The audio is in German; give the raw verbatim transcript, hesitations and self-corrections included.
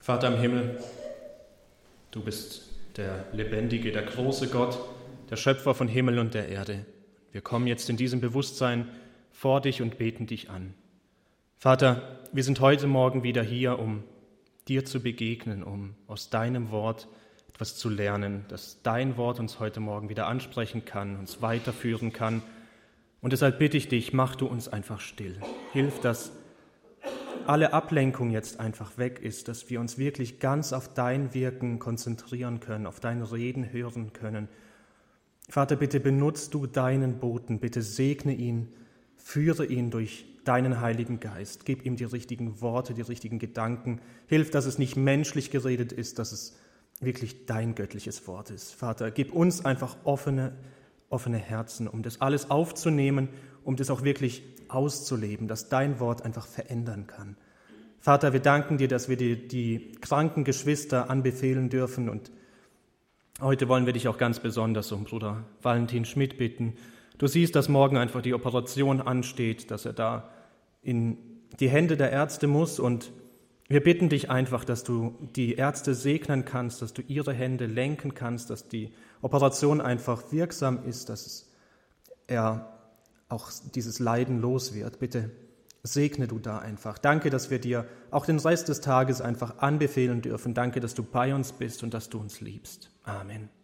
Vater im Himmel, du bist der lebendige, der große Gott, der Schöpfer von Himmel und der Erde. Wir kommen jetzt in diesem Bewusstsein vor dich und beten dich an. Vater, wir sind heute Morgen wieder hier, um dir zu begegnen, um aus deinem Wort etwas zu lernen, dass dein Wort uns heute Morgen wieder ansprechen kann, uns weiterführen kann. Und deshalb bitte ich dich, mach du uns einfach still. Hilf, dass alle Ablenkung jetzt einfach weg ist, dass wir uns wirklich ganz auf dein Wirken konzentrieren können, auf dein Reden hören können. Vater, bitte benutzt du deinen Boten, bitte segne ihn, führe ihn durch deinen Heiligen Geist, gib ihm die richtigen Worte, die richtigen Gedanken, hilf, dass es nicht menschlich geredet ist, dass es wirklich dein göttliches Wort ist. Vater, gib uns einfach offene, offene Herzen, um das alles aufzunehmen, um das auch wirklich auszuleben, dass dein Wort einfach verändern kann. Vater, wir danken dir, dass wir dir die kranken Geschwister anbefehlen dürfen, und heute wollen wir dich auch ganz besonders um Bruder Valentin Schmidt bitten. Du siehst, dass morgen einfach die Operation ansteht, dass er da in die Hände der Ärzte muss, und wir bitten dich einfach, dass du die Ärzte segnen kannst, dass du ihre Hände lenken kannst, dass die Operation einfach wirksam ist, dass er auch dieses Leiden los wird. Bitte segne du da einfach. Danke, dass wir dir auch den Rest des Tages einfach anbefehlen dürfen. Danke, dass du bei uns bist und dass du uns liebst. Amen.